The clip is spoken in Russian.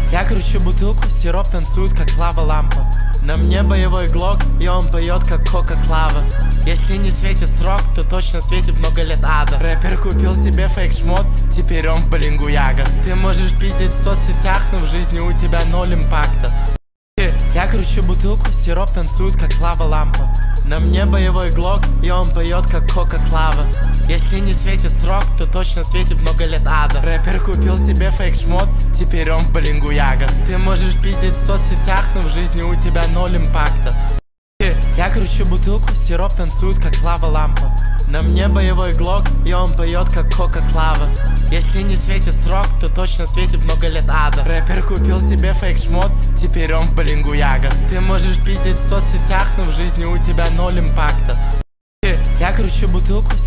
Я кручу бутылку, сироп танцует, как лава-лампа. На мне боевой глок, и он поет, как Кока-Клава. Если не светит срок, то точно светит много лет ада. Рэпер купил себе фейк-шмот, теперь он в Балингуяга. Ты можешь пиздить в соцсетях, но в жизни у тебя ноль импакта. Я кручу бутылку, сироп танцует, как лава-лампа. На мне боевой глок, и он поет, как Кока-Клава. Если не светит срок, то точно светит много лет ада. Рэпер купил себе фейк-шмот, теперь он в Балингуяга. Ты можешь пиздить в соцсетях, но в жизни у тебя ноль импакта. Я кручу бутылку, сироп танцует, как лава-лампа. На мне боевой глок, и он поет, как Кока-Клава. Если не светит срок, то точно светит много лет ада. Рэпер купил себе фейк-шмот, теперь он в Балингуяга. Ты можешь пиздить в соцсетях, но в жизни у тебя ноль импакта. Я кручу бутылку.